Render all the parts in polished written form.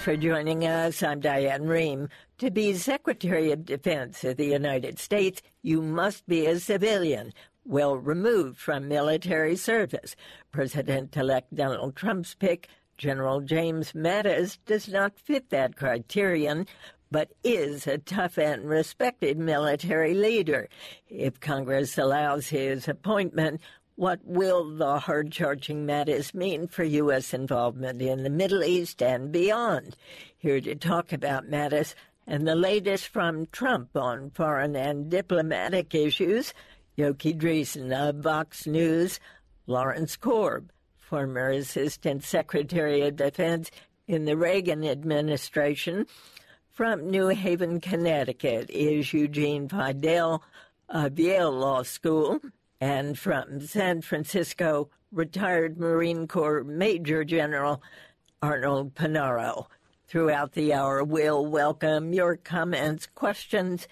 Thanks for joining us. I'm Diane Rehm. To be Secretary of Defense of the United States, you must be a civilian, well removed from military service. President-elect Donald Trump's pick, General James Mattis, does not fit that criterion, but is a tough and respected military leader. If Congress allows his appointment, what will the hard-charging Mattis mean for U.S. involvement in the Middle East and beyond? Here to talk about Mattis and the latest from Trump on foreign and diplomatic issues, Yoki Dreesen of Vox News, Lawrence Korb, former Assistant Secretary of Defense in the Reagan administration. From New Haven, Connecticut is Eugene Fidel of Yale Law School. And from San Francisco, retired Marine Corps Major General Arnold Panaro. Throughout the hour, we'll welcome your comments, questions,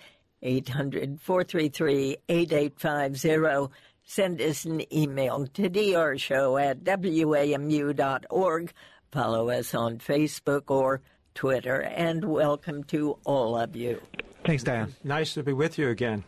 800-433-8850. Send us an email to drshow@wamu.org. Follow us on Facebook or Twitter, and welcome to all of you. Thanks, Diane. Nice to be with you again.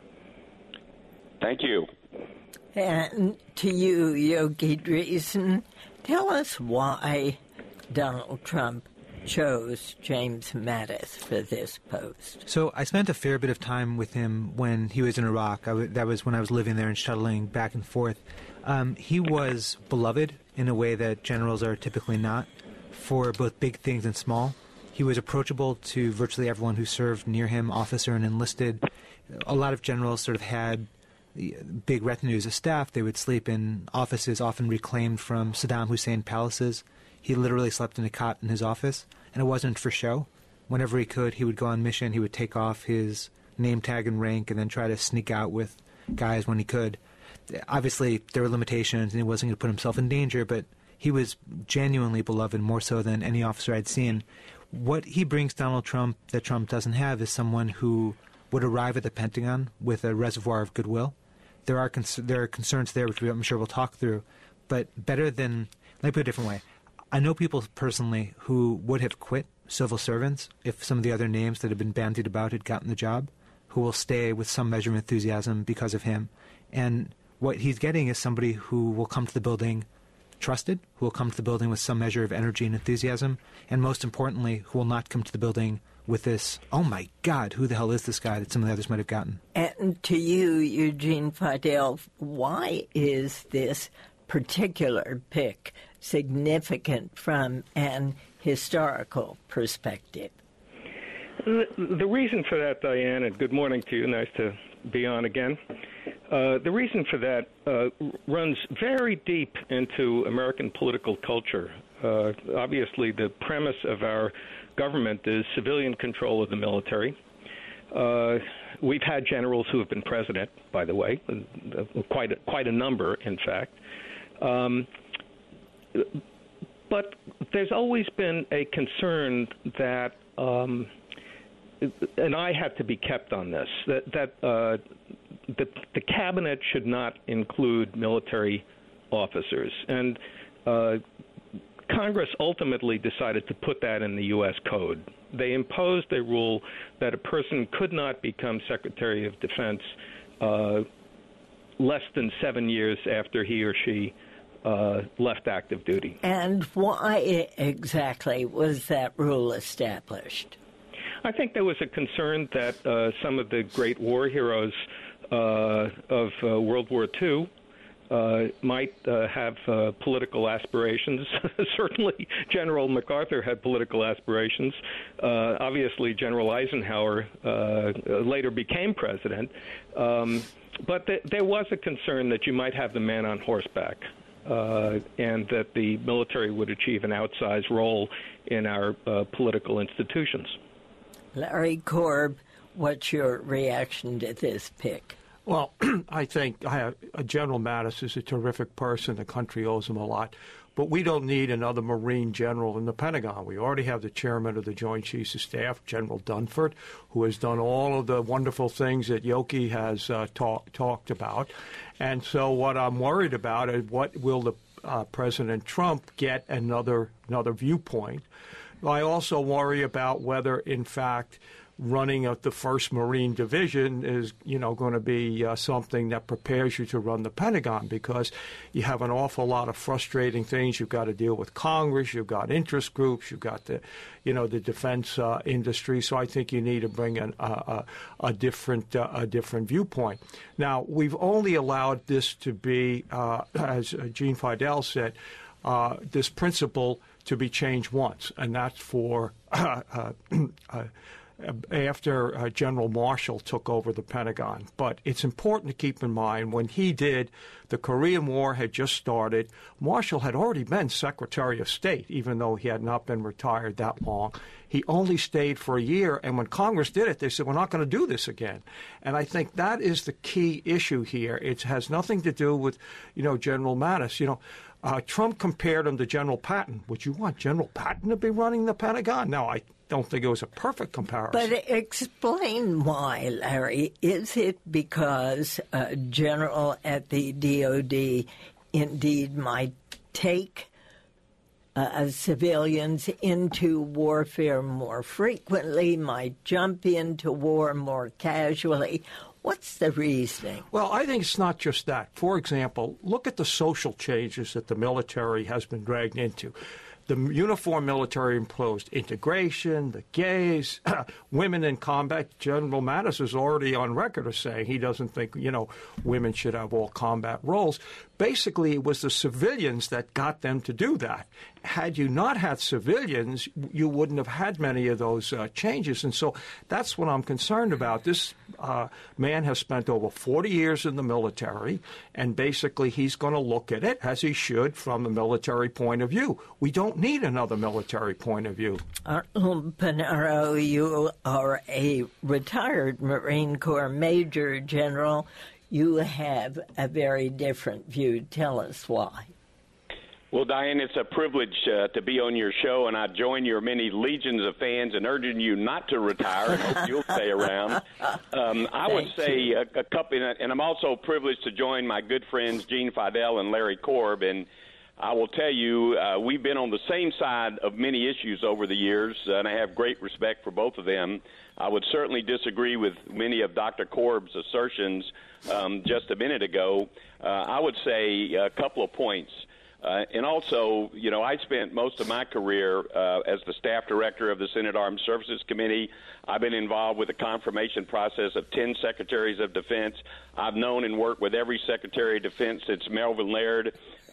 Thank you. And to you, Yogi Dreesen, tell us why Donald Trump chose James Mattis for this post. So I spent a fair bit of time with him when he was in Iraq. That was when I was living there and shuttling back and forth. He was beloved in a way that generals are typically not, for both big things and small. He was approachable to virtually everyone who served near him, officer and enlisted. A lot of generals sort of had big retinues of staff. They would sleep in offices often reclaimed from Saddam Hussein palaces. He literally slept in a cot in his office, and it wasn't for show. Whenever he could, he would go on mission. He would take off his name tag and rank and then try to sneak out with guys when he could. Obviously, there were limitations, and he wasn't going to put himself in danger, but he was genuinely beloved, more so than any officer I'd seen. What he brings Donald Trump that Trump doesn't have is someone who would arrive at the Pentagon with a reservoir of goodwill. There are concerns there, which I'm sure we'll talk through, but better than, let me put it a different way. I know people personally who would have quit civil servants if some of the other names that have been bandied about had gotten the job, who will stay with some measure of enthusiasm because of him. And what he's getting is somebody who will come to the building trusted, who will come to the building with some measure of energy and enthusiasm, and most importantly, who will not come to the building with this, oh my God, who the hell is this guy that some of the others might have gotten? And to you, Eugene Fidel, why is this particular pick significant from an historical perspective? The reason for that, Diane, and good morning to you, nice to be on again. The reason for that runs very deep into American political culture. Obviously, the premise of our government is civilian control of the military. We've had generals who have been president, by the way, quite a number, in fact. But there's always been a concern that, and I have to be kept on this, that the cabinet should not include military officers. And Congress ultimately decided to put that in the U.S. Code. They imposed a rule that a person could not become Secretary of Defense less than 7 years after he or she left active duty. And why exactly was that rule established? I think there was a concern that some of the great war heroes of World War II might have political aspirations. Certainly, General MacArthur had political aspirations. Obviously, General Eisenhower later became president. But there was a concern that you might have the man on horseback, and that the military would achieve an outsized role in our political institutions. Larry Korb, what's your reaction to this pick? Well, I think General Mattis is a terrific person. The country owes him a lot. But we don't need another Marine general in the Pentagon. We already have the chairman of the Joint Chiefs of Staff, General Dunford, who has done all of the wonderful things that Yoki has talked about. And so what I'm worried about is what will the President Trump get another viewpoint. I also worry about whether, in fact, running of the 1st Marine Division is, going to be something that prepares you to run the Pentagon, because you have an awful lot of frustrating things. You've got to deal with Congress, you've got interest groups, you've got the defense industry. So I think you need to bring in a different viewpoint. Now, we've only allowed this to be, as Gene Fidel said, this principle to be changed once, and that's for after General Marshall took over the Pentagon. But it's important to keep in mind, when he did, the Korean War had just started. Marshall had already been Secretary of State, even though he had not been retired that long. He only stayed for a year, and when Congress did it, they said, we're not going to do this again. And I think that is the key issue here. It has nothing to do with, General Mattis. Trump compared him to General Patton. Would you want General Patton to be running the Pentagon? No, I don't think it was a perfect comparison. But explain why, Larry. Is it because a general at the DOD indeed might take civilians into warfare more frequently, might jump into war more casually? What's the reasoning? Well, I think it's not just that. For example, look at the social changes that the military has been dragged into. The uniformed military imposed integration, the gays, women in combat. General Mattis is already on record as saying he doesn't think, women should have all combat roles. Basically, it was the civilians that got them to do that. Had you not had civilians, you wouldn't have had many of those changes. And so that's what I'm concerned about. This man has spent over 40 years in the military, and basically he's going to look at it, as he should, from the military point of view. We don't need another military point of view. Panaro, you are a retired Marine Corps Major General. You have a very different view. Tell us why. Well, Diane, it's a privilege to be on your show, and I join your many legions of fans in urging you not to retire and hope you'll stay around. I would say a couple, and I'm also privileged to join my good friends Gene Fidel and Larry Korb, and I will tell you, we've been on the same side of many issues over the years, and I have great respect for both of them. I would certainly disagree with many of Dr. Korb's assertions just a minute ago. I would say a couple of points. And also, I spent most of my career as the staff director of the Senate Armed Services Committee. I've been involved with the confirmation process of 10 secretaries of defense. I've known and worked with every secretary of defense since Melvin Laird,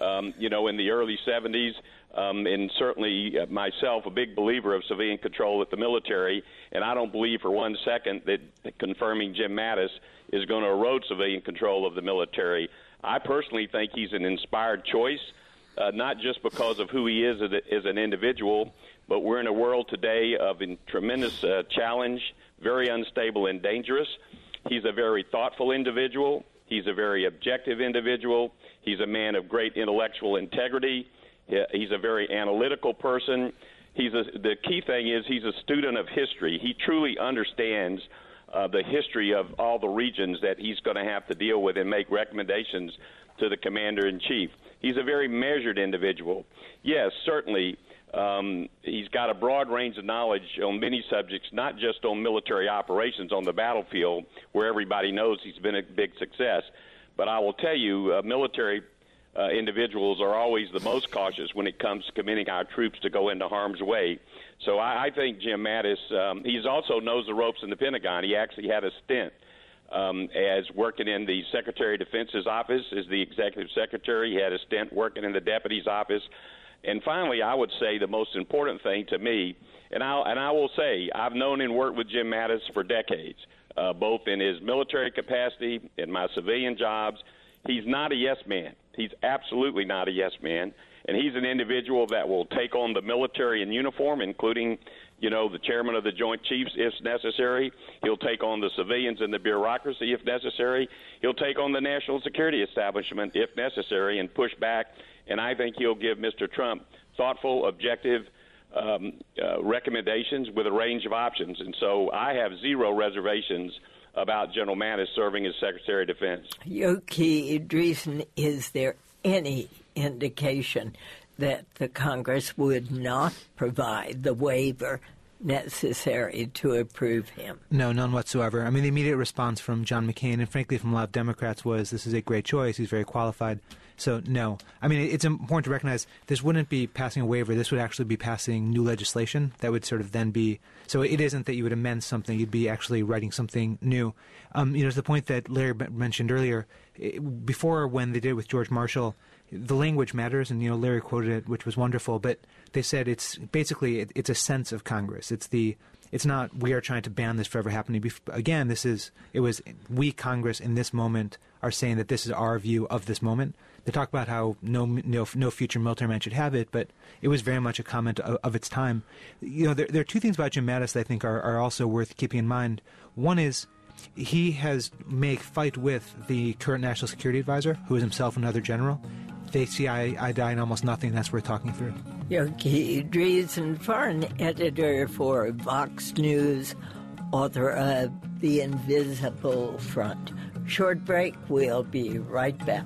in the early 70s. And certainly myself, a big believer of civilian control at the military. And I don't believe for one second that confirming Jim Mattis is going to erode civilian control of the military. I personally think he's an inspired choice. Not just because of who he is as an individual, but we're in a world today of tremendous challenge, very unstable and dangerous. He's a very thoughtful individual. He's a very objective individual. He's a man of great intellectual integrity. He's a very analytical person. The key thing is he's a student of history. He truly understands the history of all the regions that he's going to have to deal with and make recommendations to the commander-in-chief. He's a very measured individual. Yes, certainly, he's got a broad range of knowledge on many subjects, not just on military operations on the battlefield, where everybody knows he's been a big success. But I will tell you, military individuals are always the most cautious when it comes to committing our troops to go into harm's way. So I think Jim Mattis, he also knows the ropes in the Pentagon. He actually had a stint as working in the Secretary of Defense's office as the executive secretary. He had a stint working in the deputy's office. And finally, I would say the most important thing to me, and I will say, I've known and worked with Jim Mattis for decades, both in his military capacity, in my civilian jobs. He's not a yes man. He's absolutely not a yes man. And he's an individual that will take on the military in uniform, including the chairman of the Joint Chiefs, if necessary. He'll take on the civilians and the bureaucracy, if necessary. He'll take on the national security establishment, if necessary, and push back. And I think he'll give Mr. Trump thoughtful, objective recommendations with a range of options. And so I have zero reservations about General Mattis serving as Secretary of Defense. Yoki Dreesen, is there any indication that the Congress would not provide the waiver necessary to approve him? No, none whatsoever. I mean, the immediate response from John McCain and, frankly, from a lot of Democrats was, this is a great choice. He's very qualified. So, no. I mean, it's important to recognize this wouldn't be passing a waiver. This would actually be passing new legislation that would sort of then be – so it isn't that you would amend something. You'd be actually writing something new. To the point that Larry mentioned earlier, before when they did it with George Marshall, the language matters, and, Larry quoted it, which was wonderful, but they said it's basically it's a sense of Congress. It's not we are trying to ban this forever happening. Again, it was we, Congress, in this moment are saying that this is our view of this moment. They talk about how no future military man should have it, but it was very much a comment of its time. There are two things about Jim Mattis that I think are also worth keeping in mind. One is he has fight with the current National Security Advisor, who is himself another general. They see eye to eye in almost nothing. That's worth talking through. Yogi Dreesen, foreign editor for Vox News, author of The Invisible Front. Short break. We'll be right back.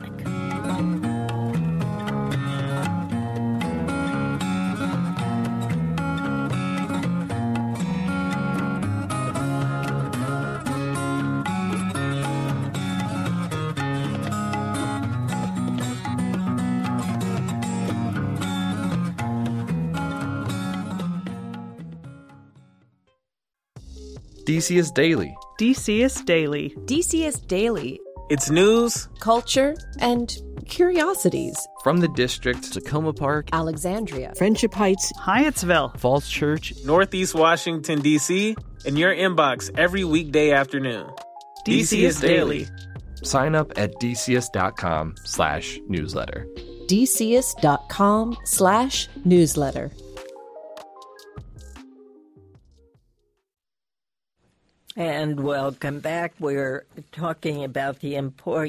DCS Daily. DCS Daily. DCS Daily. It's news, culture, and curiosities. From the district, Tacoma Park, Alexandria, Friendship Heights, Hyattsville, Falls Church, Northeast Washington, D.C., in your inbox every weekday afternoon. DCS Daily. Sign up at dcs.com/newsletter. dcs.com/newsletter. And welcome back. We're talking about the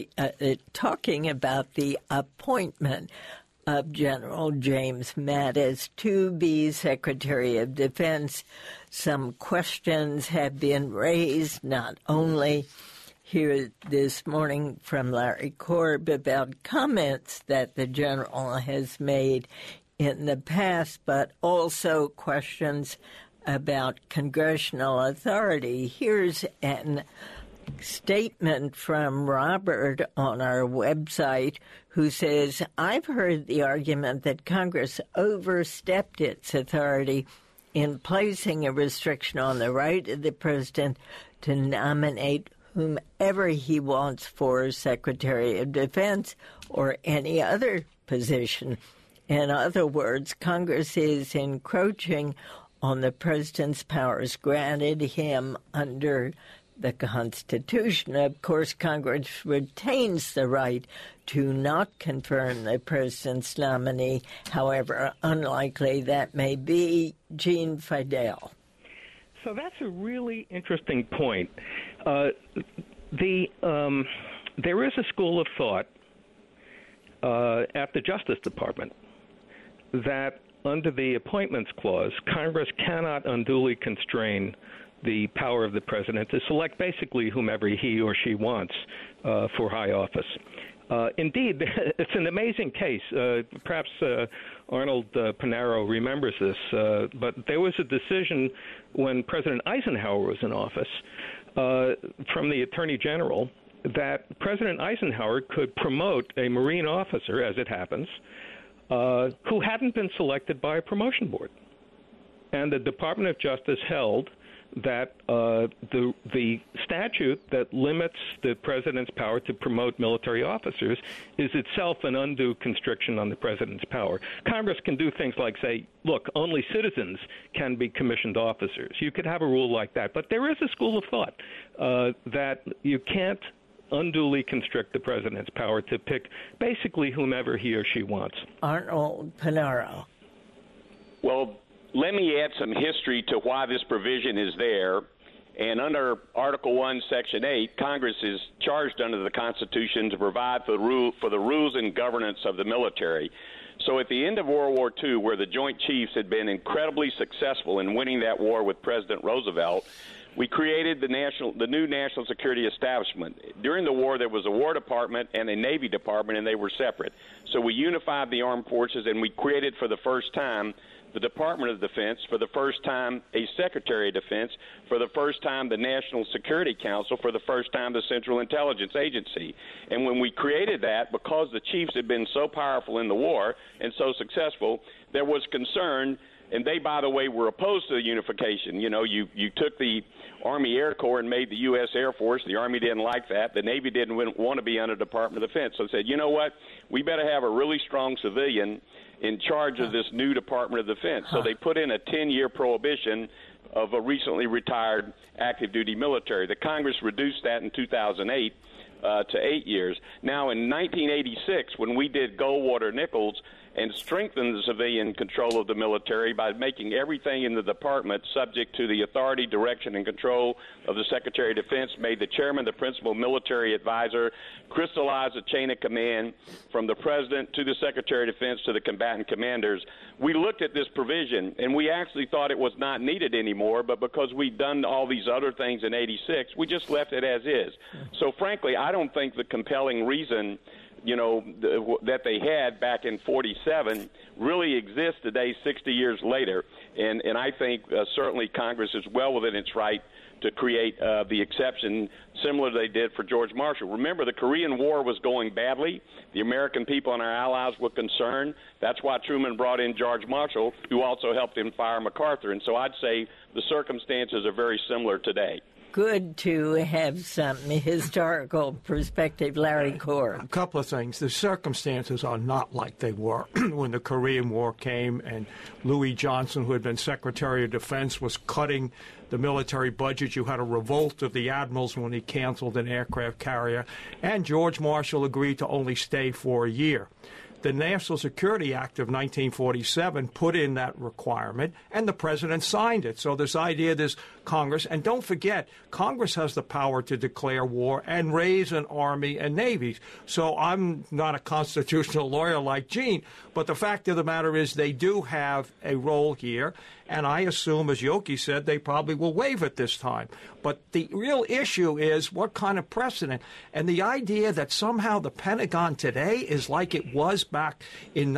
appointment of General James Mattis to be Secretary of Defense. Some questions have been raised, not only here this morning from Larry Korb about comments that the general has made in the past, but also questions about congressional authority. Here's a statement from Robert on our website who says, I've heard the argument that Congress overstepped its authority in placing a restriction on the right of the president to nominate whomever he wants for Secretary of Defense or any other position. In other words, Congress is encroaching on the president's powers granted him under the Constitution. Of course, Congress retains the right to not confirm the president's nominee, however unlikely that may be. Gene Fidel. So that's a really interesting point. There is a school of thought at the Justice Department that under the Appointments Clause, Congress cannot unduly constrain the power of the president to select basically whomever he or she wants for high office. Indeed, it's an amazing case. Perhaps Arnold Panaro remembers this, but there was a decision when President Eisenhower was in office from the Attorney General that President Eisenhower could promote a Marine officer, as it happens, who hadn't been selected by a promotion board. And the Department of Justice held that the statute that limits the president's power to promote military officers is itself an undue constriction on the president's power. Congress can do things like say, look, only citizens can be commissioned officers. You could have a rule like that. But there is a school of thought that you can't unduly constrict the president's power to pick basically whomever he or she wants. Arnold Panaro. Well, let me add some history to why this provision is there. And under Article 1, Section 8, Congress is charged under the Constitution to provide for the rules and governance of the military. So at the end of World War II, where the Joint Chiefs had been incredibly successful in winning that war with President Roosevelt, we created the new national security establishment. During the war, there was a War Department and a Navy Department, and they were separate. So we unified the armed forces, and we created for the first time the Department of Defense, for the first time a Secretary of Defense, for the first time the National Security Council, for the first time the Central Intelligence Agency. And when we created that, because the chiefs had been so powerful in the war and so successful, there was concern. And they, by the way, were opposed to the unification. You know, you took the Army Air Corps and made the U.S. Air Force. The Army didn't like that. The Navy didn't want to be under Department of Defense. So they said, you know what, we better have a really strong civilian in charge of this new Department of Defense. So they put in a 10-year prohibition of a recently retired active duty military. The Congress reduced that in 2008 to 8 years. Now, in 1986, when we did Goldwater-Nichols and strengthened the civilian control of the military by making everything in the department subject to the authority, direction, and control of the Secretary of Defense, made the chairman the principal military advisor, crystallized the chain of command from the president to the Secretary of Defense to the combatant commanders. We looked at this provision, and we actually thought it was not needed anymore, but because we'd done all these other things in 86, we just left it as is. So, frankly, I don't think the compelling reason that they had back in 47 really exists today, 60 years later. And I think certainly Congress is well within its right to create the exception similar to they did for George Marshall. Remember, the Korean War was going badly. The American people and our allies were concerned. That's why Truman brought in George Marshall, who also helped him fire MacArthur. And so I'd say the circumstances are very similar today. Good to have some historical perspective, Larry Corr. A couple of things. The circumstances are not like they were when the Korean War came and Louis Johnson, who had been Secretary of Defense, was cutting the military budget. You had a revolt of the admirals when he canceled an aircraft carrier, and George Marshall agreed to only stay for a year. The National Security Act of 1947 put in that requirement, and the president signed it. So this idea, this Congress, and don't forget, Congress has the power to declare war and raise an army and navies. So I'm not a constitutional lawyer like Gene, but the fact of the matter is they do have a role here, and I assume, as Yoki said, they probably will waive it this time. But the real issue is what kind of precedent, and the idea that somehow the Pentagon today is like it was back in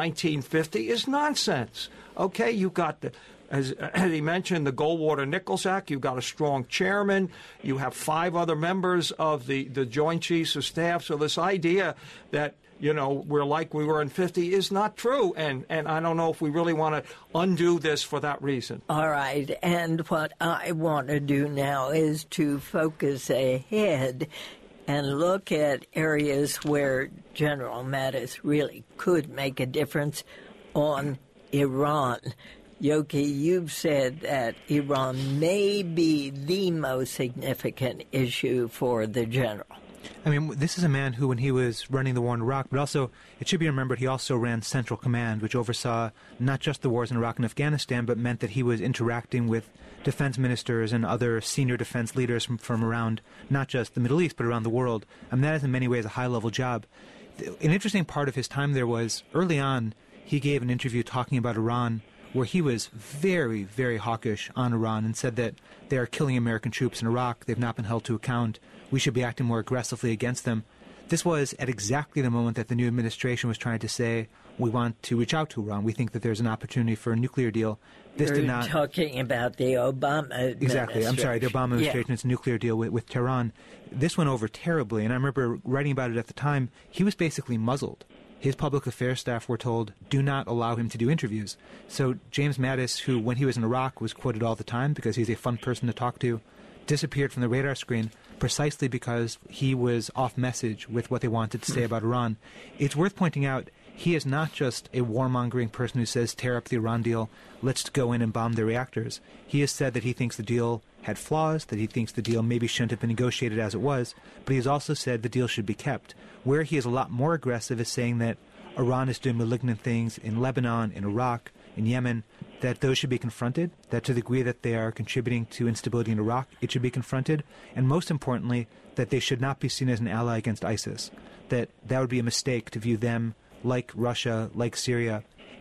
1950 is nonsense. Okay, you've got as he mentioned, the Goldwater-Nichols Act. You've got a strong chairman. You have 5 other members of the Joint Chiefs of Staff. So this idea that we're like we were in 50 is not true. And I don't know if we really want to undo this for that reason. All right. And what I want to do now is to focus ahead and look at areas where General Mattis really could make a difference on Iran. Yoki, you've said that Iran may be the most significant issue for the general. I mean, this is a man who, when he was running the war in Iraq, but also, it should be remembered, he also ran Central Command, which oversaw not just the wars in Iraq and Afghanistan, but meant that he was interacting with defense ministers and other senior defense leaders from around not just the Middle East, but around the world. And that is in many ways a high-level job. An interesting part of his time there was, early on, he gave an interview talking about Iran, where he was very, very hawkish on Iran and said that they are killing American troops in Iraq. They've not been held to account. We should be acting more aggressively against them. This was at exactly the moment that the new administration was trying to say, we want to reach out to Iran. We think that there's an opportunity for a nuclear deal. This did not. You're talking about the Obama administration. Exactly. I'm sorry, the Obama administration's nuclear deal with Tehran. This went over terribly, and I remember writing about it at the time. He was basically muzzled. His public affairs staff were told, do not allow him to do interviews. So James Mattis, who when he was in Iraq was quoted all the time because he's a fun person to talk to, disappeared from the radar screen precisely because he was off message with what they wanted to say about Iran. It's worth pointing out he is not just a warmongering person who says, tear up the Iran deal, let's go in and bomb the reactors. He has said that he thinks the deal had flaws, that he thinks the deal maybe shouldn't have been negotiated as it was, but he has also said the deal should be kept. Where he is a lot more aggressive is saying that Iran is doing malignant things in Lebanon, in Iraq, in Yemen, that those should be confronted, that to the degree that they are contributing to instability in Iraq, it should be confronted, and most importantly, that they should not be seen as an ally against ISIS, that would be a mistake to view them like Russia, like Syria,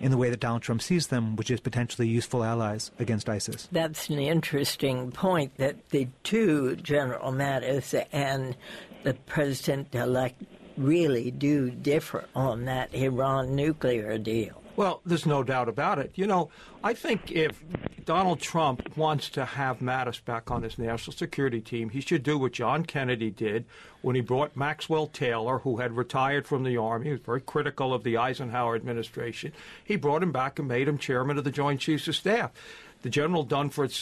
in the way that Donald Trump sees them, which is potentially useful allies against ISIS. That's an interesting point, that the two, General Mattis and the president-elect, really do differ on that Iran nuclear deal. Well, there's no doubt about it. You know, I think if Donald Trump wants to have Mattis back on his national security team, he should do what John Kennedy did when he brought Maxwell Taylor, who had retired from the Army. He was very critical of the Eisenhower administration. He brought him back and made him chairman of the Joint Chiefs of Staff. The General Dunford's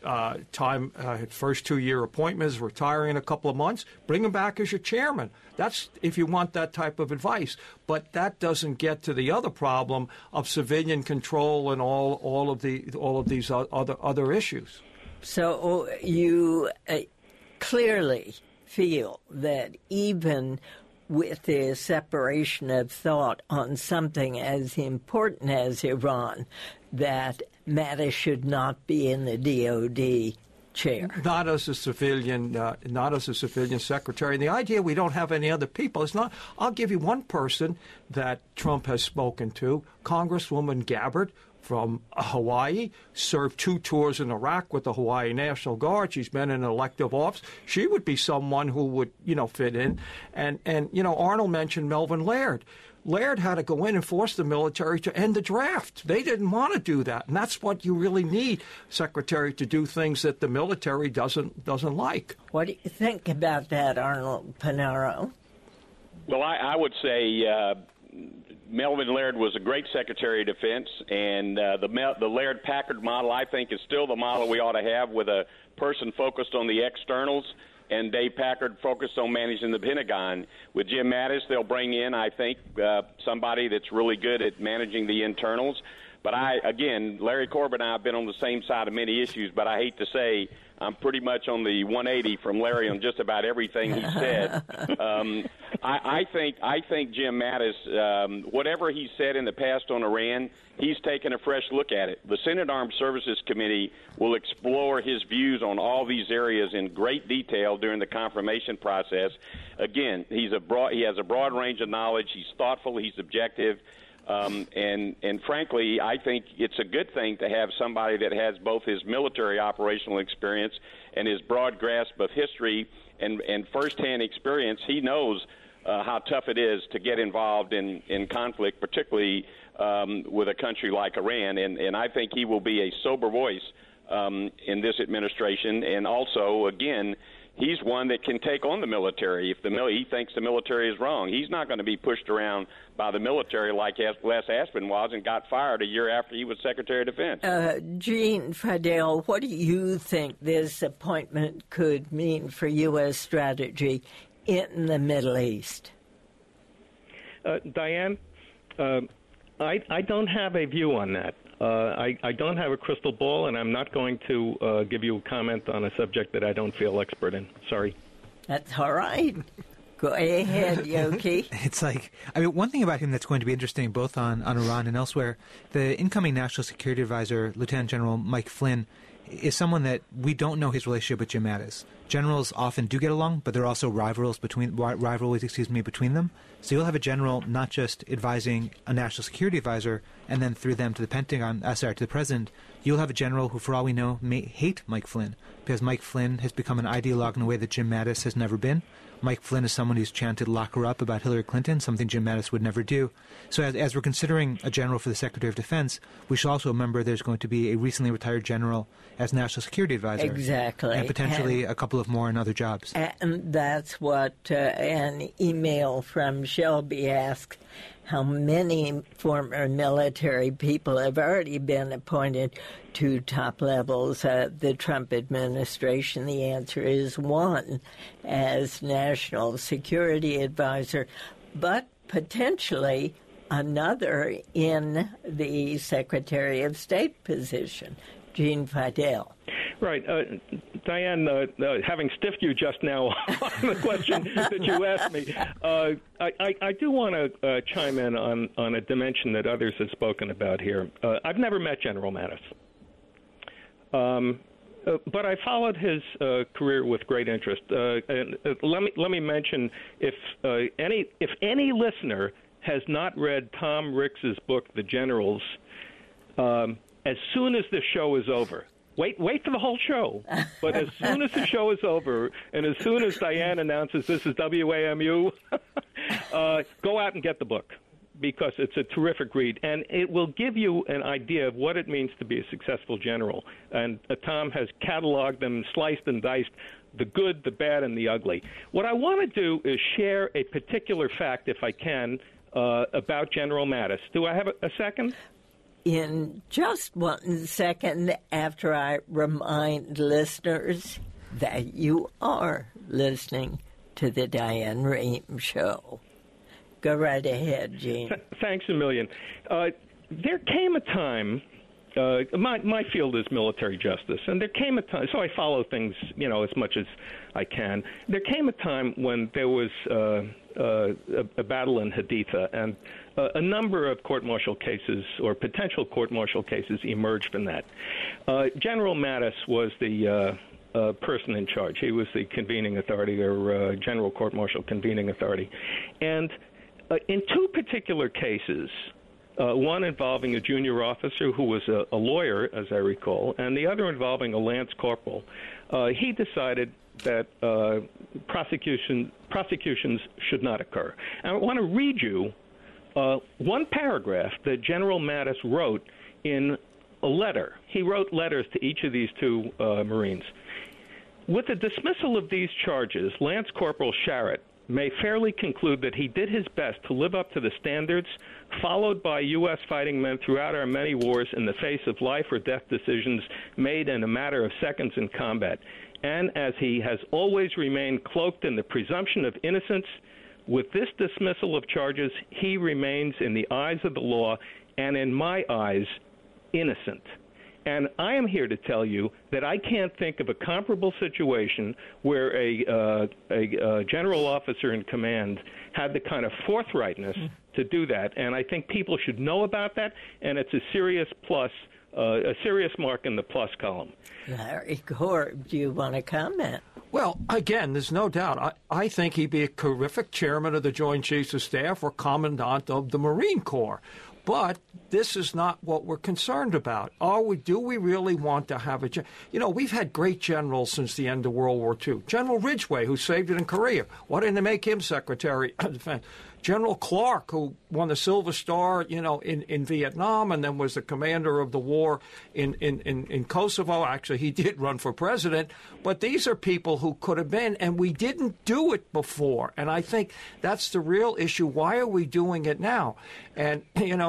first 2-year appointment is retiring in a couple of months. Bring him back as your chairman. That's if you want that type of advice. But that doesn't get to the other problem of civilian control and all of these other issues. So you clearly feel that even with the separation of thought on something as important as Iran, that Mattis should not be in the DOD chair. Not as a civilian secretary. And the idea we don't have any other people is not. I'll give you one person that Trump has spoken to, Congresswoman Gabbard from Hawaii, served 2 tours in Iraq with the Hawaii National Guard. She's been in elective office. She would be someone who would, fit in. And Arnold mentioned Melvin Laird. Laird had to go in and force the military to end the draft. They didn't want to do that, and that's what you really need, Secretary, to do things that the military doesn't like. What do you think about that, Arnold Panaro? Well, I would say Melvin Laird was a great Secretary of Defense, and the Laird-Packard model, I think, is still the model we ought to have, with a person focused on the externals, and Dave Packard focused on managing the Pentagon. With Jim Mattis, they'll bring in, I think, somebody that's really good at managing the internals. But Larry Corbett and I have been on the same side of many issues, but I hate to say I'm pretty much on the 180 from Larry on just about everything he said. I think Jim Mattis, whatever he said in the past on Iran, he's taken a fresh look at it. The Senate Armed Services Committee will explore his views on all these areas in great detail during the confirmation process. Again, he has a broad range of knowledge. He's thoughtful. He's objective. And frankly, I think it's a good thing to have somebody that has both his military operational experience and his broad grasp of history and firsthand experience. He knows how tough it is to get involved in conflict, particularly with a country like Iran. And I think he will be a sober voice in this administration. And also, again, he's one that can take on the military if he thinks the military is wrong. He's not going to be pushed around by the military like Les Aspin was and got fired a year after he was Secretary of Defense. Gene Fidel, what do you think this appointment could mean for U.S. strategy in the Middle East? Diane, I don't have a view on that. I don't have a crystal ball, and I'm not going to give you a comment on a subject that I don't feel expert in. Sorry. That's all right. Go ahead, Yoki. It's one thing about him that's going to be interesting, both on Iran and elsewhere, the incoming National Security Advisor, Lieutenant General Mike Flynn, is someone that we don't know his relationship with Jim Mattis. Generals often do get along, but there are also rivalries between them. So you'll have a general not just advising a national security advisor and then through them to the to the president. You'll have a general who, for all we know, may hate Mike Flynn because Mike Flynn has become an ideologue in a way that Jim Mattis has never been. Mike Flynn is someone who's chanted "lock her up" about Hillary Clinton, something Jim Mattis would never do. So as we're considering a general for the Secretary of Defense, we should also remember there's going to be a recently retired general as National Security Advisor. Exactly. And potentially a couple of more in other jobs. And that's what an email from Shelby asks, how many former military people have already been appointed to top levels of the Trump administration. The answer is one as National Security Advisor, but potentially another in the Secretary of State position. Gene Fidel. Right. Diane, having stiffed you just now on the question that you asked me, I do want to chime in on a dimension that others have spoken about here. I've never met General Mattis, but I followed his career with great interest. And let me mention, if any listener has not read Tom Ricks's book, The Generals, as soon as the show is over. Wait for the whole show. But as soon as the show is over, and as soon as Diane announces this is WAMU, go out and get the book, because it's a terrific read, and it will give you an idea of what it means to be a successful general. And Tom has cataloged them, sliced and diced, the good, the bad, and the ugly. What I want to do is share a particular fact, if I can, about General Mattis. Do I have a second? In just 1 second, after I remind listeners that you are listening to the Diane Rehm Show. Go right ahead, Gene. Thanks a million. There came a time, my field is military justice, and there came a time, so I follow things, as much as I can. There came a time when there was a battle in Haditha, and a number of court-martial cases or potential court-martial cases emerged from that. General Mattis was the person in charge. He was the convening authority, or general court-martial convening authority. And in two particular cases, one involving a junior officer who was a lawyer, as I recall, and the other involving a lance corporal, he decided that prosecutions should not occur. And I want to read you one paragraph that General Mattis wrote in a letter. He wrote letters to each of these two Marines. With the dismissal of these charges, Lance Corporal Sharrett may fairly conclude that he did his best to live up to the standards followed by U.S. fighting men throughout our many wars in the face of life or death decisions made in a matter of seconds in combat. And as he has always remained cloaked in the presumption of innocence, with this dismissal of charges, he remains in the eyes of the law and in my eyes, innocent. And I am here to tell you that I can't think of a comparable situation where a general officer in command had the kind of forthrightness to do that. And I think people should know about that, and it's a serious plus, a serious mark in the plus column. Larry Korb, do you want to comment? Well, again, there's no doubt. I think he'd be a terrific chairman of the Joint Chiefs of Staff or commandant of the Marine Corps. But this is not what we're concerned about. Do we really want to have we've had great generals since the end of World War II. General Ridgway, who saved it in Korea. Why didn't they make him Secretary of Defense? General Clark, who won the Silver Star, in Vietnam, and then was the commander of the war in Kosovo. Actually, he did run for president. But these are people who could have been, and we didn't do it before. And I think that's the real issue. Why are we doing it now? And,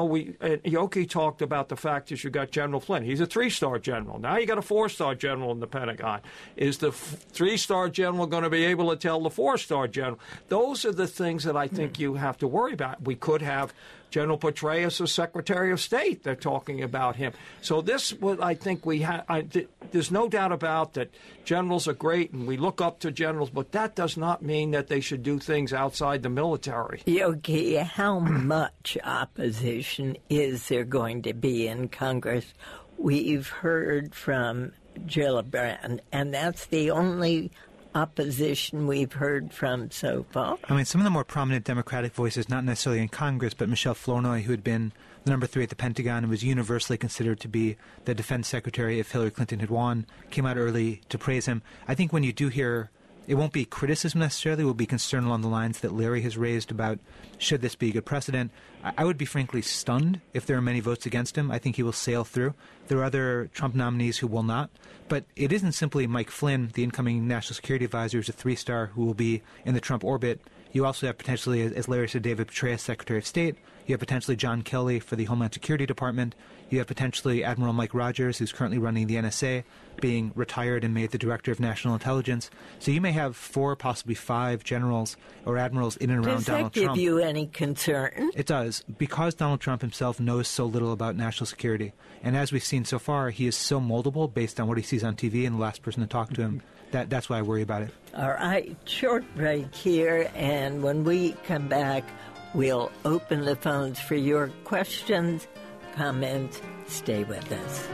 Yoki talked about the fact that you got General Flynn. He's a 3-star general. Now you got a 4-star general in the Pentagon. Is the 3-star general going to be able to tell the 4-star general? Those are the things that I think you have to worry about. We could have General Petraeus as Secretary of State. They're talking about him. So this, what I think we have, there's no doubt about that generals are great and we look up to generals, but that does not mean that they should do things outside the military. Yogi, how much opposition is there going to be in Congress? We've heard from Gillibrand, and that's the only opposition we've heard from so far. I mean, some of the more prominent Democratic voices, not necessarily in Congress, but Michelle Flournoy, who had been the number 3 at the Pentagon and was universally considered to be the defense secretary if Hillary Clinton had won, came out early to praise him. I think when you do hear, it won't be criticism necessarily, it will be concern along the lines that Larry has raised about should this be a good precedent. I would be frankly stunned if there are many votes against him. I think he will sail through. There are other Trump nominees who will not. But it isn't simply Mike Flynn, the incoming National Security Advisor, who's a 3-star who will be in the Trump orbit. You also have potentially, as Larry said, David Petraeus, Secretary of State. You have potentially John Kelly for the Homeland Security Department. You have potentially Admiral Mike Rogers, who's currently running the NSA, being retired and made the Director of National Intelligence. So you may have 4, possibly 5 generals or admirals in and around Donald Trump. Does that give you any concern? It does, because Donald Trump himself knows so little about national security. And as we've seen so far, he is so moldable based on what he sees on TV and the last person to talk to him. That's why I worry about it. All right, short break here, and when we come back, we'll open the phones for your questions, comments. Stay with us.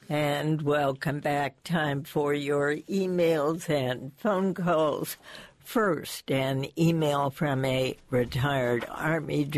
And welcome back. Time for your emails and phone calls. First, an email from a retired Army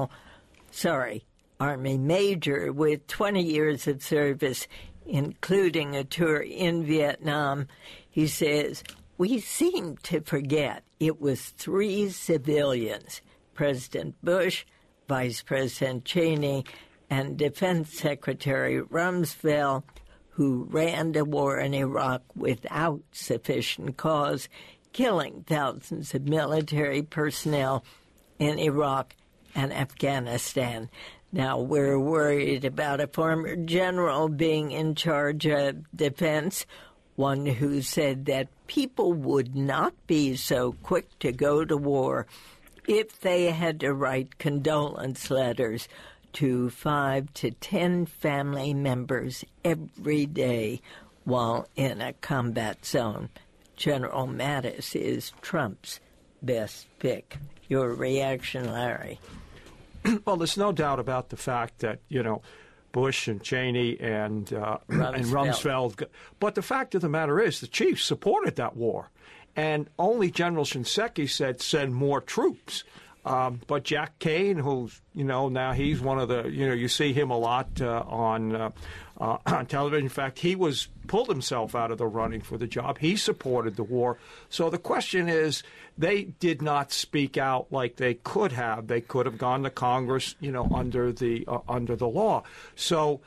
Major with 20 years of service, including a tour in Vietnam. He says, "We seem to forget it was 3 civilians, President Bush, Vice President Cheney, and Defense Secretary Rumsfeld, who ran the war in Iraq without sufficient cause, killing thousands of military personnel in Iraq and Afghanistan. Now, we're worried about a former general being in charge of defense, one who said that people would not be so quick to go to war if they had to write condolence letters to 5 to 10 family members every day while in a combat zone. General Mattis is Trump's best pick." Your reaction, Larry? Well, there's no doubt about the fact that, Bush and Cheney and Rumsfeld. But the fact of the matter is the chiefs supported that war. And only General Shinseki said send more troops. But Jack Kane, who's, now he's one of the, you see him a lot on television. In fact, he pulled himself out of the running for the job. He supported the war. So the question is, they did not speak out like they could have. They could have gone to Congress, under the law. So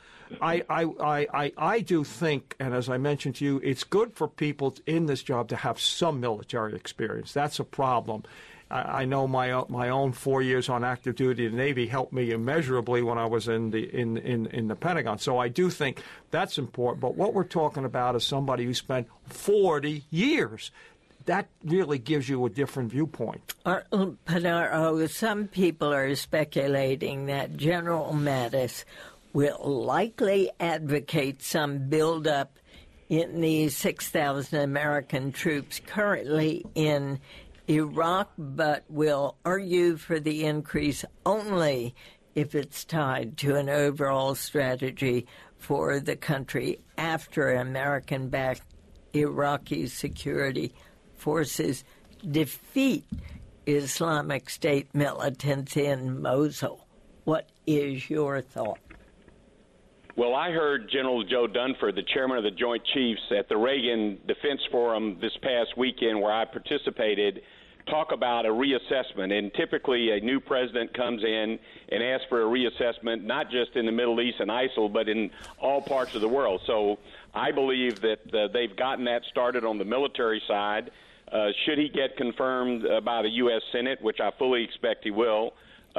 I do think, and as I mentioned to you, it's good for people in this job to have some military experience. That's a problem. I know my own 4 years on active duty in the Navy helped me immeasurably when I was in the Pentagon. So I do think that's important. But what we're talking about is somebody who spent 40 years. That really gives you a different viewpoint. Panaro, some people are speculating that General Mattis will likely advocate some buildup in the 6,000 American troops currently in Iraq, but will argue for the increase only if it's tied to an overall strategy for the country after American-backed Iraqi security forces defeat Islamic State militants in Mosul. What is your thought? Well, I heard General Joe Dunford, the chairman of the Joint Chiefs, at the Reagan Defense Forum this past weekend where I participated, talk about a reassessment. And typically a new president comes in and asks for a reassessment, not just in the Middle East and ISIL, but in all parts of the world. So I believe that they've gotten that started on the military side. Should he get confirmed by the U.S. Senate, which I fully expect he will,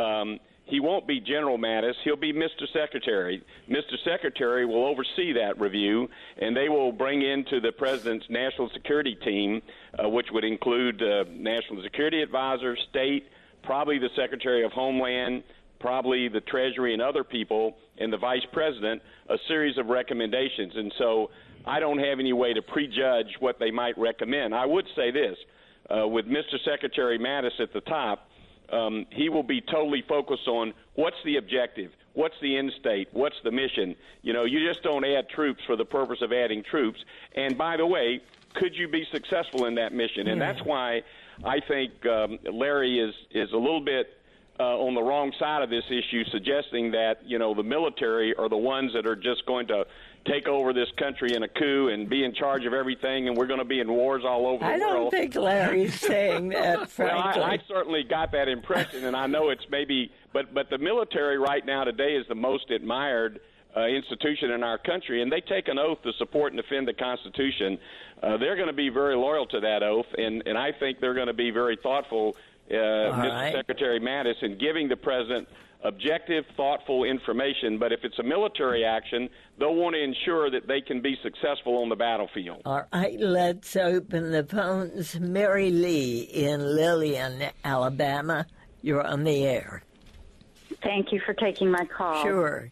he won't be General Mattis. He'll be Mr. Secretary. Mr. Secretary will oversee that review, and they will bring into the president's national security team, which would include national security advisor, state, probably the Secretary of Homeland, probably the Treasury and other people, and the vice president, a series of recommendations. And so I don't have any way to prejudge what they might recommend. I would say this, with Mr. Secretary Mattis at the top, he will be totally focused on what's the objective, what's the end state, what's the mission. You just don't add troops for the purpose of adding troops. And by the way, could you be successful in that mission? And that's why I think Larry is a little bit on the wrong side of this issue, suggesting that, the military are the ones that are just going to take over this country in a coup and be in charge of everything, and we're going to be in wars all over the world. I don't think Larry's saying that, frankly. Well, I certainly got that impression, and I know it's maybe – but the military right now today is the most admired institution in our country, and they take an oath to support and defend the Constitution. They're going to be very loyal to that oath, and I think they're going to be very thoughtful, Mr. Secretary Mattis, in giving the president objective, thoughtful information. But if it's a military action, they'll want to ensure that they can be successful on the battlefield. All right, let's open the phones. Mary Lee in Lillian, Alabama. You're on the air. Thank you for taking my call. Sure.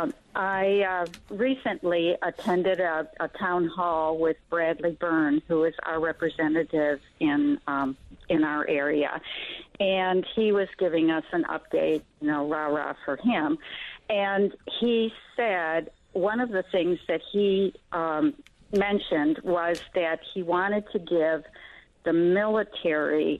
I recently attended a town hall with Bradley Byrne, who is our representative in our area, and he was giving us an update, rah-rah for him, and he said one of the things that he mentioned was that he wanted to give the military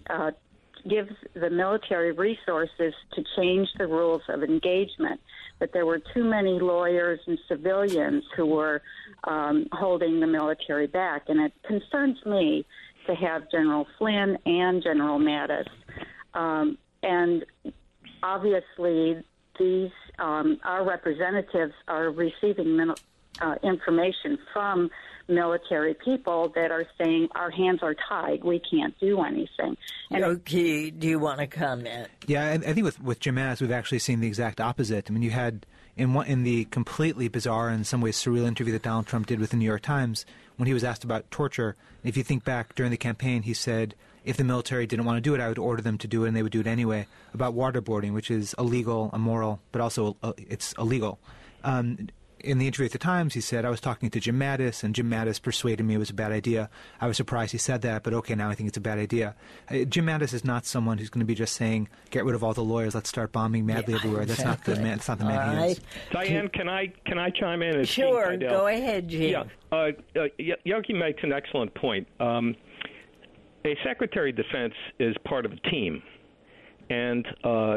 resources to change the rules of engagement, but there were too many lawyers and civilians who were holding the military back. And it concerns me to have General Flynn and General Mattis. And obviously, these our representatives are receiving information from military people that are saying our hands are tied, we can't do anything. And Yogi, do you want to comment? Yeah, I think with Jim Mattis, we've actually seen the exact opposite. I mean, you had in the completely bizarre and in some ways surreal interview that Donald Trump did with the New York Times, when he was asked about torture, if you think back during the campaign, he said, if the military didn't want to do it, I would order them to do it, and they would do it anyway, about waterboarding, which is illegal, immoral, but also it's illegal. In the interview at the Times, he said, I was talking to Jim Mattis, and Jim Mattis persuaded me it was a bad idea. I was surprised he said that, but okay, now I think it's a bad idea. Jim Mattis is not someone who's going to be just saying, get rid of all the lawyers, let's start bombing madly everywhere. That's not the man. That's not the man he is. Diane, can I chime in? Sure, go ahead, Jim. Yogi makes an excellent point. A Secretary of Defense is part of a team, and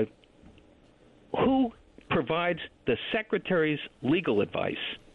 who provides the Secretary's legal advice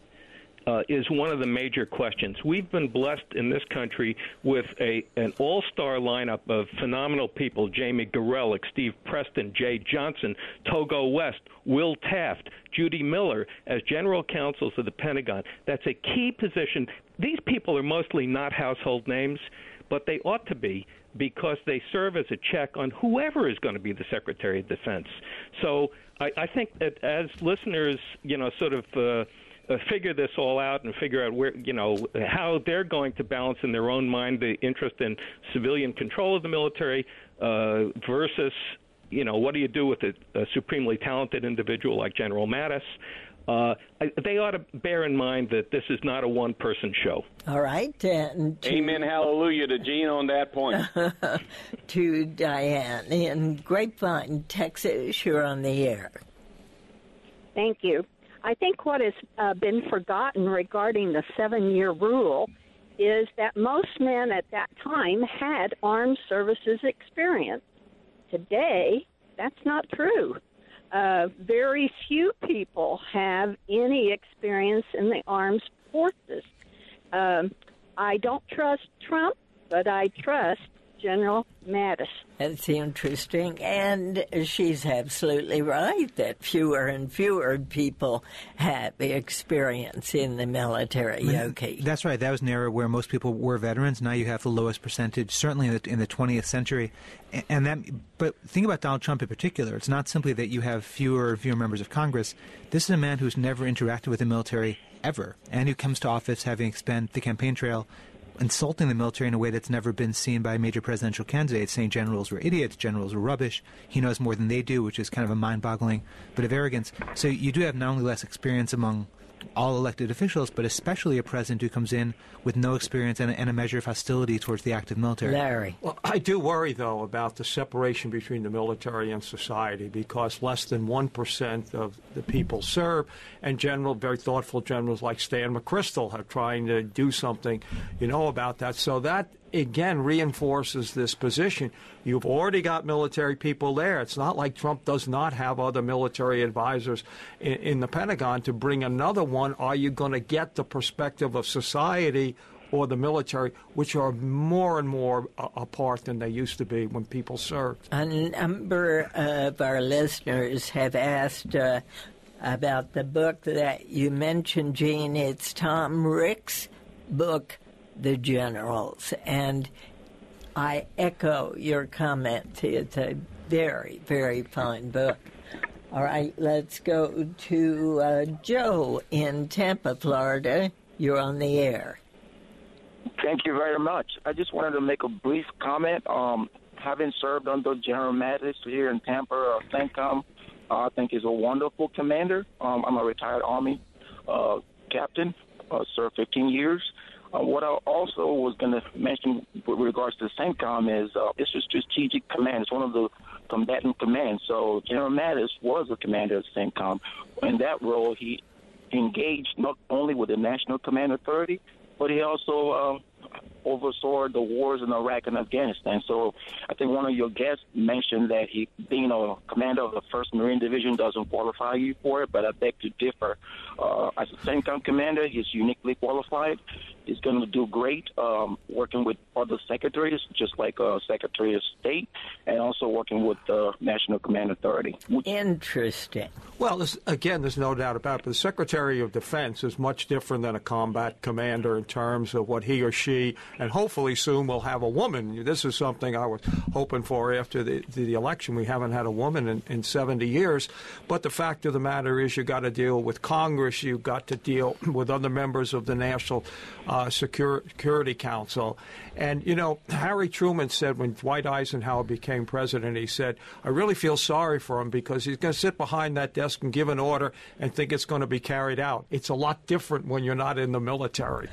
is one of the major questions. We've been blessed in this country with an all-star lineup of phenomenal people: Jamie Gorelick, Steve Preston, Jay Johnson, Togo West, Will Taft, Judy Miller as general counsels of the Pentagon. That's a key position. These people are mostly not household names, but they ought to be, because they serve as a check on whoever is going to be the Secretary of Defense. So I think that as listeners, sort of figure this all out and figure out where, how they're going to balance in their own mind the interest in civilian control of the military versus, what do you do with a supremely talented individual like General Mattis? They ought to bear in mind that this is not a one-person show. All right. Amen, hallelujah to Gene on that point. To Diane in Grapevine, Texas, you're on the air. Thank you. I think what has been forgotten regarding the 7-year rule is that most men at that time had armed services experience. Today, that's not true. Very few people have any experience in the armed forces. I don't trust Trump, but I trust General Mattis. That's interesting, and she's absolutely right that fewer and fewer people have experience in the military. Okay, that's right. That was an era where most people were veterans. Now you have the lowest percentage, certainly in the 20th century. But think about Donald Trump in particular. It's not simply that you have fewer and fewer members of Congress. This is a man who's never interacted with the military ever, and who comes to office having spent the campaign trail insulting the military in a way that's never been seen by major presidential candidates, saying generals were idiots, generals were rubbish, he knows more than they do, which is kind of a mind-boggling bit of arrogance. So you do have not only less experience among all elected officials, but especially a president who comes in with no experience and a measure of hostility towards the active military. Larry. Well, I do worry, though, about the separation between the military and society, because less than 1% of the people serve, and very thoughtful generals like Stan McChrystal are trying to do something, about that. So that, again, reinforces this position. You've already got military people there. It's not like Trump does not have other military advisors in the Pentagon to bring another one. Are you going to get the perspective of society or the military, which are more and more apart than they used to be when people served? A number of our listeners have asked about the book that you mentioned, Gene. It's Tom Rick's book, The Generals, and I echo your comment. It's a very, very fine book. All right, let's go to Joe in Tampa, Florida. You're on the air. Thank you very much. I just wanted to make a brief comment. Having served under General Mattis here in Tampa, CENTCOM, I think is a wonderful commander. I'm a retired Army captain, served 15 years. What I also was going to mention with regards to CENTCOM is it's a strategic command. It's one of the combatant commands. So General Mattis was a commander of CENTCOM. In that role, he engaged not only with the National Command Authority, but he also oversaw the wars in Iraq and Afghanistan. So I think one of your guests mentioned that he, being a commander of the 1st Marine Division, doesn't qualify you for it, but I beg to differ. As a CENTCOM commander, he's uniquely qualified. He's going to do great working with other secretaries, just like Secretary of State, and also working with the National Command Authority. Interesting. Well, there's no doubt about it. The Secretary of Defense is much different than a combat commander in terms of what he or she, and hopefully soon we'll have a woman. This is something I was hoping for after the election. We haven't had a woman in 70 years. But the fact of the matter is you've got to deal with Congress. You've got to deal with other members of the National Security Council. And, Harry Truman said when Dwight Eisenhower became president, he said, I really feel sorry for him because he's going to sit behind that desk and give an order and think it's going to be carried out. It's a lot different when you're not in the military.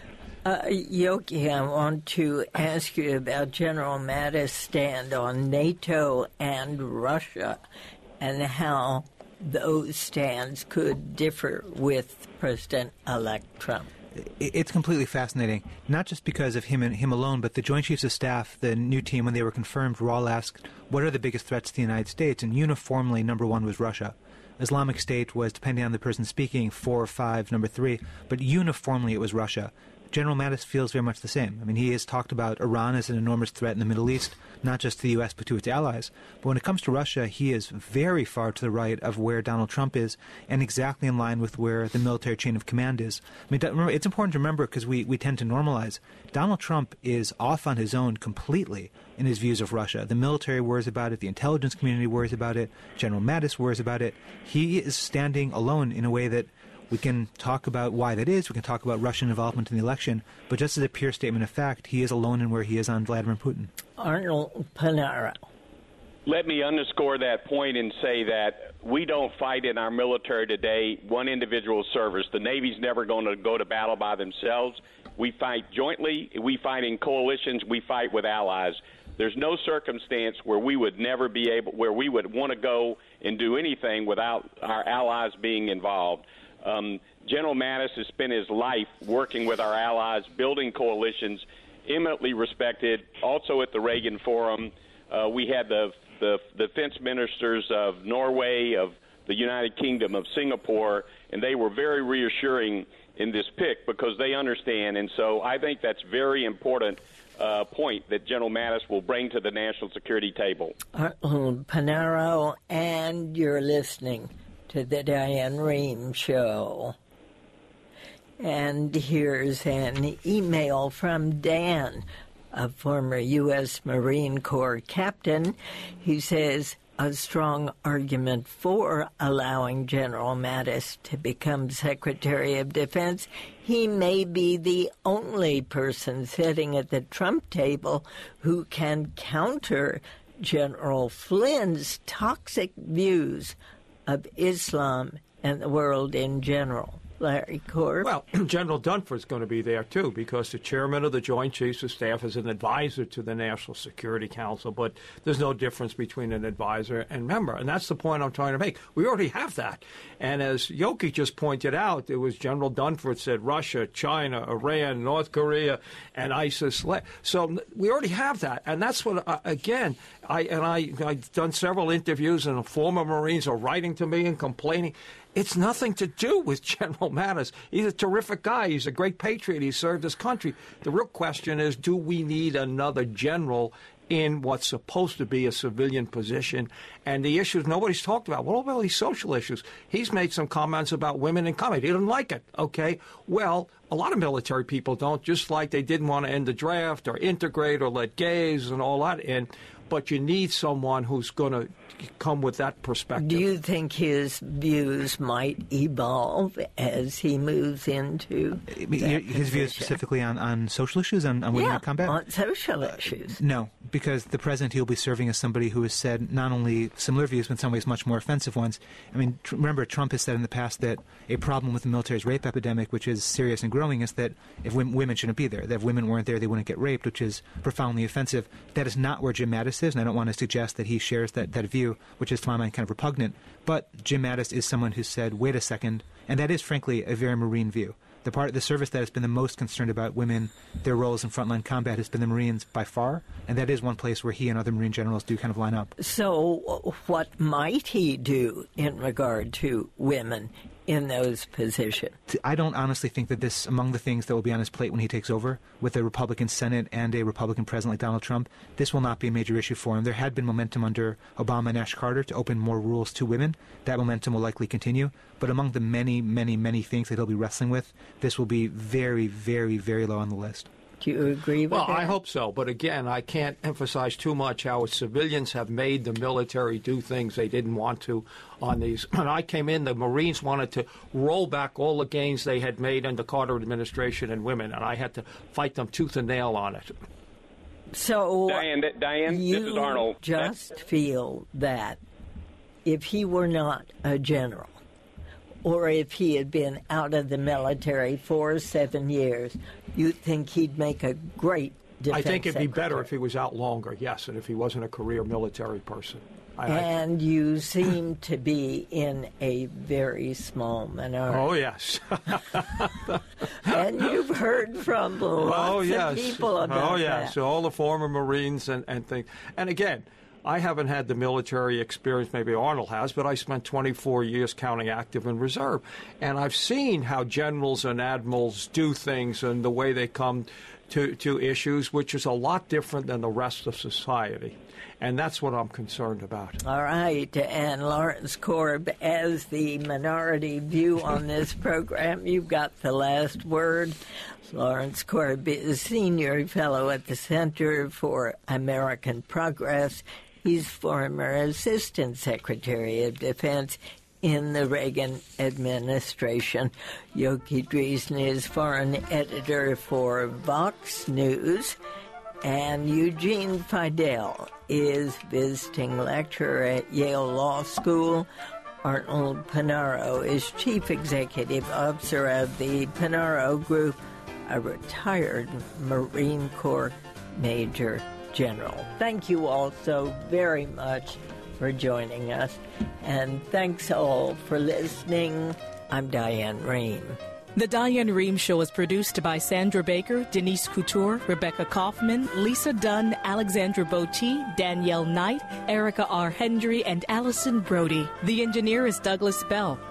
Yogi, I want to ask you about General Mattis' stand on NATO and Russia and how those stands could differ with President-elect Trump. It's completely fascinating, not just because of him and him alone, but the Joint Chiefs of Staff, the new team, when they were confirmed, were all asked, what are the biggest threats to the United States? And uniformly, number one was Russia. Islamic State was, depending on the person speaking, 4 or 5, number 3, but uniformly it was Russia. General Mattis feels very much the same. I mean, he has talked about Iran as an enormous threat in the Middle East, not just to the U.S., but to its allies. But when it comes to Russia, he is very far to the right of where Donald Trump is and exactly in line with where the military chain of command is. I mean, remember, it's important to remember because we tend to normalize. Donald Trump is off on his own completely in his views of Russia. The military worries about it. The intelligence community worries about it. General Mattis worries about it. He is standing alone in a way that we can talk about why that is. We can talk about Russian involvement in the election. But just as a pure statement of fact, he is alone in where he is on Vladimir Putin. Arnold Panaro. Let me underscore that point and say that we don't fight in our military today one individual service. The Navy's never going to go to battle by themselves. We fight jointly. We fight in coalitions. We fight with allies. There's no circumstance where we would never be able, where we would want to go and do anything without our allies being involved. General Mattis has spent his life working with our allies, building coalitions, eminently respected. Also at the Reagan Forum, we had the defense ministers of Norway, of the United Kingdom, of Singapore, and they were very reassuring in this pick because they understand. And so I think that's very important point that General Mattis will bring to the national security table. Panaro, and you're listening to the Diane Rehm Show. And here's an email from Dan, a former U.S. Marine Corps captain. He says, a strong argument for allowing General Mattis to become Secretary of Defense. He may be the only person sitting at the Trump table who can counter General Flynn's toxic views of Islam and the world in general. Larry Korb. Well, General Dunford's going to be there, too, because the chairman of the Joint Chiefs of Staff is an advisor to the National Security Council, but there's no difference between an advisor and member, and that's the point I'm trying to make. We already have that. And as Yoki just pointed out, it was General Dunford said Russia, China, Iran, North Korea, and ISIS. So we already have that, and that's what, I've done several interviews, and former Marines are writing to me and complaining. It's nothing to do with General Mattis. He's a terrific guy. He's a great patriot. He served his country. The real question is, do we need another general in what's supposed to be a civilian position? And the issues nobody's talked about. What about these social issues? He's made some comments about women in combat. He didn't like it. Okay. Well, a lot of military people don't, just like they didn't want to end the draft or integrate or let gays and all that in. But you need someone who's going to come with that perspective. Do you think his views might evolve as he moves into his views specifically on social issues, on women in combat? On social issues. No, because the president he'll be serving is somebody who has said not only similar views, but in some ways much more offensive ones. I mean, remember, Trump has said in the past that a problem with the military's rape epidemic, which is serious and growing, is that if women shouldn't be there, that if women weren't there, they wouldn't get raped, which is profoundly offensive. That is not where Jim Mattis is, and I don't want to suggest that he shares that view, which is, to my mind, kind of repugnant. But Jim Mattis is someone who said, wait a second, and that is, frankly, a very Marine view. The part of the service that has been the most concerned about women, their roles in frontline combat, has been the Marines by far, and that is one place where he and other Marine generals do kind of line up. So what might he do in regard to women in those positions? I don't honestly think that this, among the things that will be on his plate when he takes over, with a Republican Senate and a Republican president like Donald Trump, this will not be a major issue for him. There had been momentum under Obama and Ash Carter to open more rules to women. That momentum will likely continue. But among the many, many, many things that he'll be wrestling with, this will be very, very, very low on the list. Do you agree with that? Well, I hope so. But again, I can't emphasize too much how civilians have made the military do things they didn't want to on these. When I came in, the Marines wanted to roll back all the gains they had made under Carter administration and women, and I had to fight them tooth and nail on it. So, Diane, this is Arnold. You just feel that if he were not a general, or if he had been out of the military for 7 years, you think he'd make a great defense I think it'd be secretary. better if he was out longer, yes, and if he wasn't a career military person. And you seem to be in a very small minority. Oh, yes. And you've heard from lots of people about that. Oh, yes. So all the former Marines and things. And again, I haven't had the military experience maybe Arnold has, but I spent 24 years counting active and reserve. And I've seen how generals and admirals do things and the way they come to issues, which is a lot different than the rest of society. And that's what I'm concerned about. All right. And Lawrence Korb, as the minority view on this program, you've got the last word. Lawrence Korb is Senior Fellow at the Center for American Progress. He's former Assistant Secretary of Defense in the Reagan administration. Yogi Driesn is foreign editor for Vox News. And Eugene Fidel is visiting lecturer at Yale Law School. Arnold Panaro is Chief Executive Officer of the Panaro Group, a retired Marine Corps Major General. Thank you all so very much for joining us. And thanks all for listening. I'm Diane Rehm. The Diane Rehm Show is produced by Sandra Baker, Denise Couture, Rebecca Kaufman, Lisa Dunn, Alexandra Botti, Danielle Knight, Erica R. Hendry, and Allison Brody. The engineer is Douglas Bell.